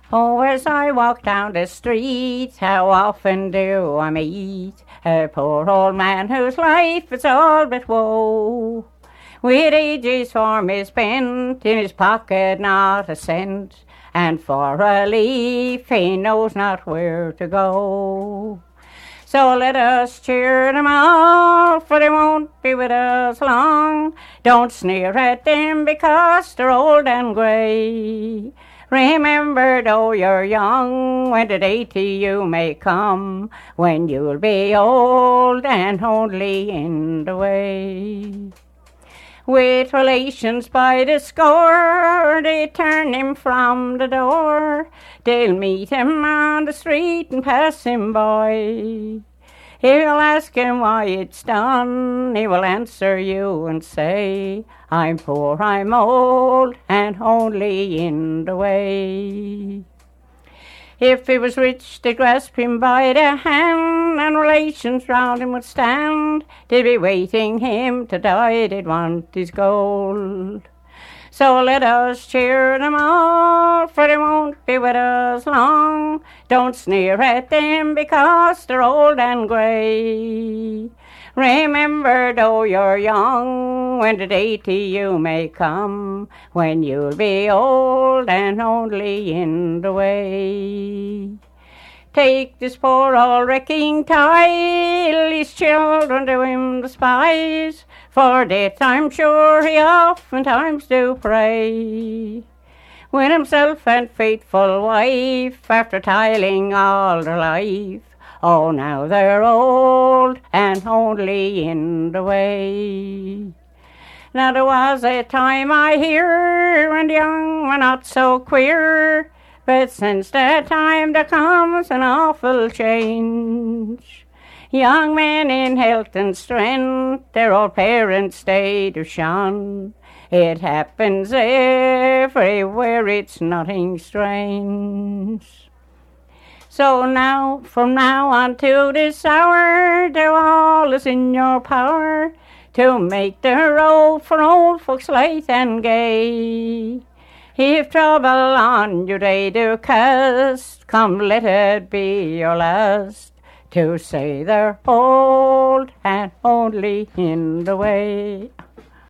Oh, as I walk down the street, how often do I meet a poor old man whose life is all but woe. With ages for his spent, in his pocket not a cent, and for a leaf he knows not where to go. So let us cheer them all, for they won't be with us long. Don't sneer at them because they're old and grey. Remember, though you're young, when the day to you may come, when you'll be old and only in the way. With relations by the score, they turn him from the door. They'll meet him on the street and pass him by. If you'll ask him why it's done, he will answer you and say, I'm poor, I'm old, and only in the way. If he was rich, they'd grasp him by the hand, and relations round him would stand. They'd be waiting him to die, they'd want his gold. So let us cheer them all, for they won't be with us long. Don't sneer at them because they're old and grey. Remember, though you're young, when the day to you may come, when you'll be old and only in the way. Take this poor old wrecking tile, his children do him despise, for death I'm sure he oftentimes do pray. With himself and faithful wife, after tiling all their life, oh, now they're old and only in the way. Now there was a time I hear when the young were not so queer, but since that time there comes an awful change. Young men in health and strength, their old parents they do shun. It happens everywhere, it's nothing strange. So now, from now on to this hour, they're all is in your power to make the road for old folks light and gay. If trouble on you they do cast, come let it be your last, to say they're old and only in the way.